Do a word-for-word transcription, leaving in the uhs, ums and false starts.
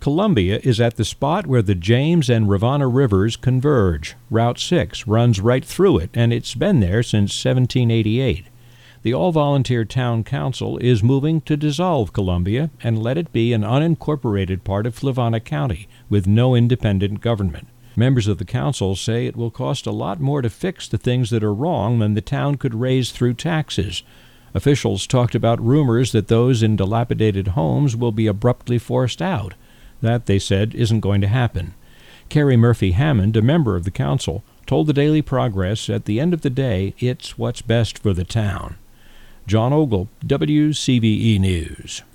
Columbia is at the spot where the James and Rivanna rivers converge. Route six runs right through it, and it's been there since seventeen eighty-eight. The all-volunteer town council is moving to dissolve Columbia and let it be an unincorporated part of Fluvanna County with no independent government. Members of the council say it will cost a lot more to fix the things that are wrong than the town could raise through taxes. Officials talked about rumors that those in dilapidated homes will be abruptly forced out. That, they said, isn't going to happen. Carrie Murphy Hammond, a member of the council, told the Daily Progress at the end of the day it's what's best for the town. John Ogle, W C V E News.